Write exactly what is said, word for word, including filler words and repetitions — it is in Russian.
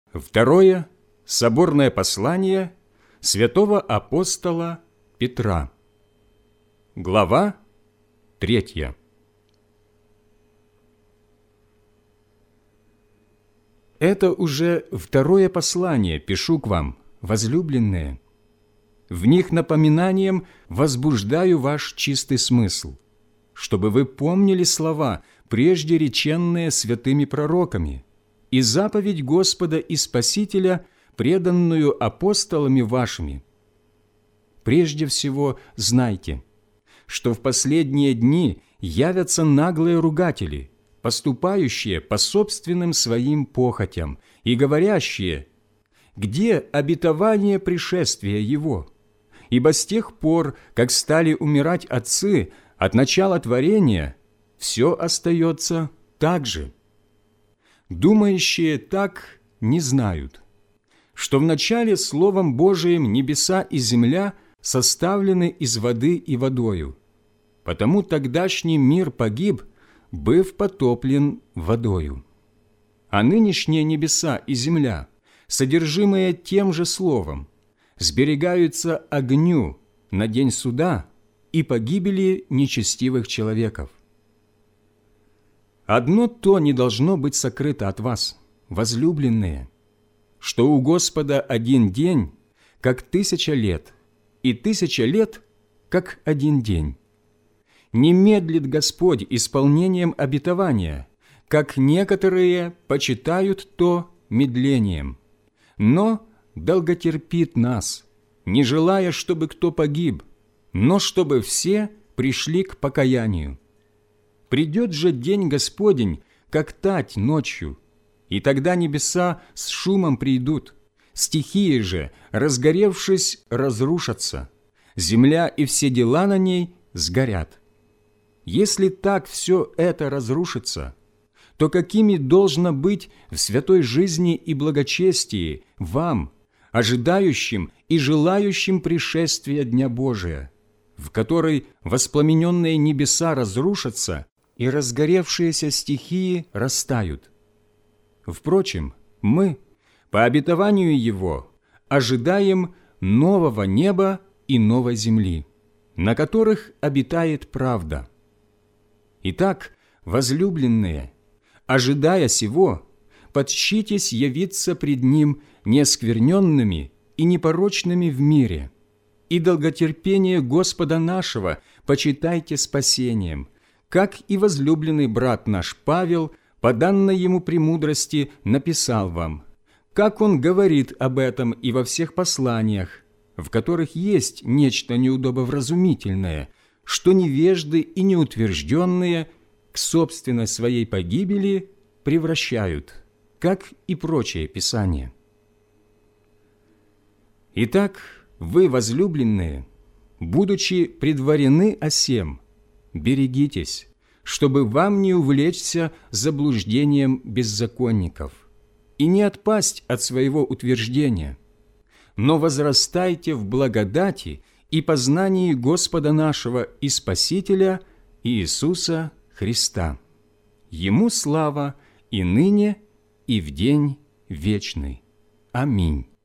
Второе соборное послание святого апостола Петра. Глава третья. Это уже второе послание пишу к вам, возлюбленные. В них напоминанием возбуждаю ваш чистый смысл, чтобы вы помнили слова, прежде реченные святыми пророками, и заповедь Господа и Спасителя, преданную апостолами вашими. Прежде всего знайте, что в последние дни явятся наглые ругатели, поступающие по собственным своим похотям и говорящие: «Где обетование пришествия Его? Ибо с тех пор, как стали умирать отцы от начала творения, все остается так же». Думающие так не знают, что вначале Словом Божиим небеса и земля составлены из воды и водою, потому тогдашний мир погиб, быв потоплен водою. А нынешние небеса и земля, содержимые тем же Словом, сберегаются огню на день суда и погибели нечестивых человеков. Одно то не должно быть сокрыто от вас, возлюбленные, что у Господа один день, как тысяча лет, и тысяча лет, как один день. Не медлит Господь исполнением обетования, как некоторые почитают то медлением, но долготерпит нас, не желая, чтобы кто погиб, но чтобы все пришли к покаянию. Придет же день Господень, как тать ночью, и тогда небеса с шумом придут, стихии же, разгоревшись, разрушатся, земля и все дела на ней сгорят. Если так все это разрушится, то какими должно быть в святой жизни и благочестии вам, ожидающим и желающим пришествия Дня Божия, в который воспламененные небеса разрушатся и разгоревшиеся стихии растают? Впрочем, мы, по обетованию Его, ожидаем нового неба и новой земли, на которых обитает правда. Итак, возлюбленные, ожидая сего, подщитесь явиться пред Ним неоскверненными и непорочными в мире, и долготерпение Господа нашего почитайте спасением, как и возлюбленный брат наш Павел, по данной ему премудрости, написал вам, как он говорит об этом и во всех посланиях, в которых есть нечто неудобовразумительное, что невежды и неутвержденные к собственной своей погибели превращают, как и прочее Писание. Итак, вы, возлюбленные, будучи предварены о сем, берегитесь, чтобы вам не увлечься заблуждением беззаконников и не отпасть от своего утверждения, но возрастайте в благодати и познании Господа нашего и Спасителя Иисуса Христа. Ему слава и ныне, и в день вечный. Аминь.